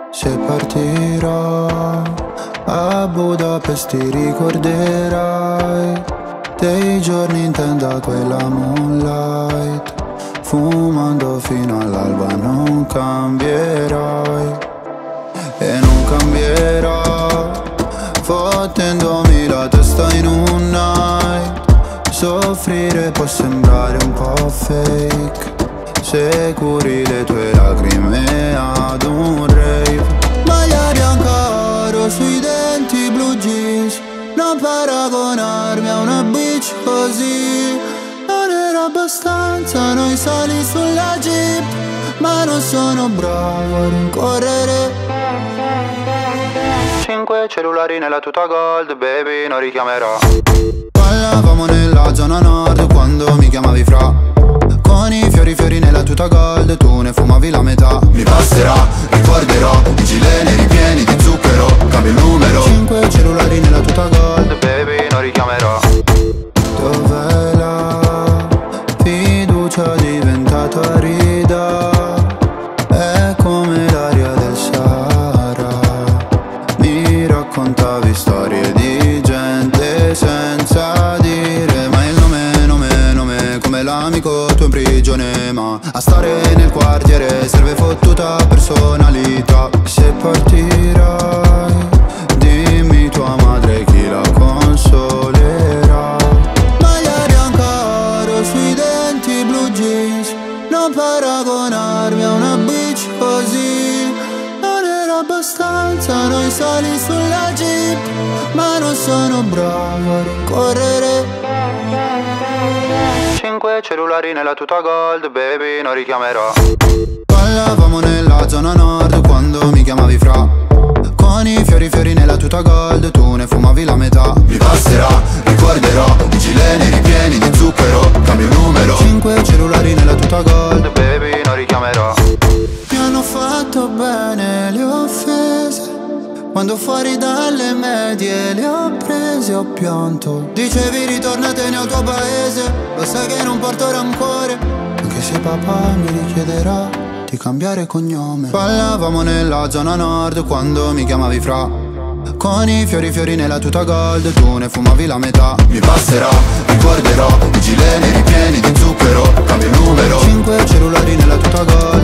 Se partirò a Budapest ti ricorderai dei giorni in tenda quella moonlight, fumando fino all'alba. Non cambierai e non cambierò, fottendomi la testa in un night. Soffrire può sembrare un po' fake se curi le tue lacrime ad un rave. Maglia bianca oro sui denti, blue jeans, non paragonarmi a una bitch così. Non era abbastanza noi sali sulla jeep, ma non sono bravo a rincorrere. 5 cellulari nella tuta gold, baby, non richiamerò. Ballavamo nella zona nord quando mi chiamavi fra, con i fiori nella tuta gold, tu ne fumavi la metà. Mi passerà, ricorderò i gileni ripieni di zucchero, cambio il numero. 5 cellulari nella tuta gold, baby, non richiamerò. Dov'è la fiducia diventata rida? È come l'aria del Sahara. Mi raccontavi storie di gente senza dire mai il nome, come l'amico tuo in prigione. Ma a stare nel quartiere serve fottuta personalità. Se partirai, dimmi tua madre chi la consolerà. Maglia bianca oro sui denti, blue jeans, non paragonarmi a una bitch così. Non era abbastanza noi sali sulla jeep, ma non sono bravo a rincorrere. 5 cellulari nella tuta gold, baby, non richiamerò. Ballavamo nella zona nord quando mi chiamavi fra, con i fiori nella tuta gold, tu ne fumavi la metà. Mi passerà, ricorderò i gileni ripieni di zucchero, cambio il numero. 5 cellulari nella tuta gold, baby, non richiamerò. Mi hanno fatto bene le offese, quando fuori dalle medie le ho prese, ho pianto. Dicevi ritornatene al tuo paese, lo sai che non porto rancore, anche se papà mi richiederà di cambiare cognome. Ballavamo nella zona nord quando mi chiamavi fra, con i fiori nella tuta gold, tu ne fumavi la metà. Mi passerà, ricorderò i gileni ripieni di zucchero, cambio il numero. 5 cellulari nella tuta gold,